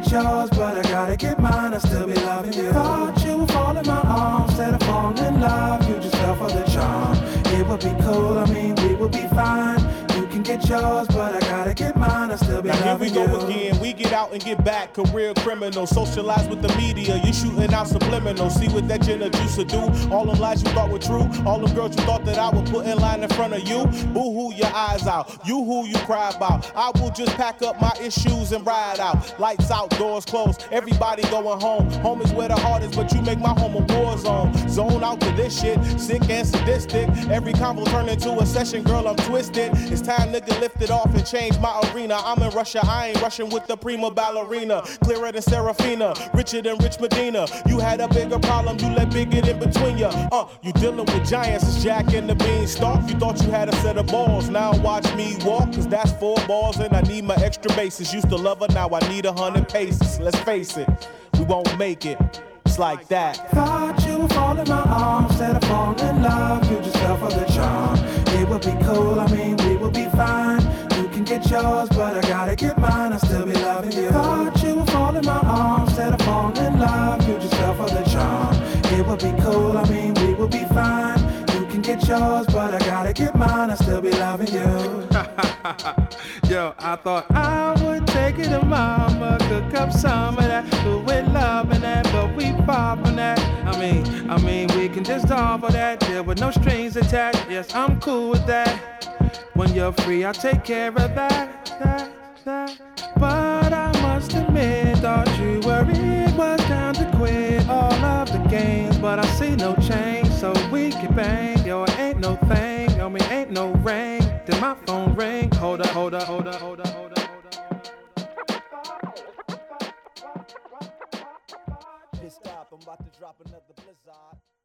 get yours, but I gotta get mine. I still be loving you. Thought you would fall in my arms instead of falling in love. You just fell for the charm. It would be cool, I mean, we would be fine. You can get yours, but I gotta get mine. I still be loving you. Here we go again. We get out and get back. Career criminal, socialize with the media. You shooting out subliminal. See what that gin juice will do. All them lies you thought were true. All them girls you thought that I would put in line in front of you. Boo-hoo your eyes out. You who you cry about. I will just pack up my issues and ride out. Lights out, doors closed. Everybody going home. Home is where the heart is, but you make my home a war zone. Zone out to this shit. Sick and sadistic. Every convo turn into a session, girl, I'm twisted. It's time to get lifted off and change my arena. I'm in Russia, I ain't rushing with the prima ballerina. Clearer than Serafina, richer than Rich Medina. You had a bigger problem, you let big get in between ya. You dealing with giants, it's Jack and the Beanstalk. You thought you had a set of balls, now watch me walk. Cause that's 4 balls and I need my extra bases. Used to love her, now I need 100 paces. Let's face it, we won't make it. It's like that. Thought you would fall in my arms instead of falling in love. You just fell for the charm. It would be cool, I mean, we would be fine. You can get yours, but I gotta get mine. I still be loving you. Thought you would fall in my arms instead of falling in love. You just fell for the charm. It would be cool, I mean, we would be fine. You can get yours, but I gotta get mine. I still be loving you. Yo, I thought I would take it to mama, cook up some of that, do with love and that, but we far from that. I mean, we can just talk for that, there with no strings attached. Yes, I'm cool with that. When you're free, I'll take care of that. But I must admit, thought you were it was time to quit all of the games, but I see no change, so we can bang. Yo, ain't no thing, I mean, ain't no ring. Then my phone ring. Hold up. Stop, I'm about to drop another blizzard.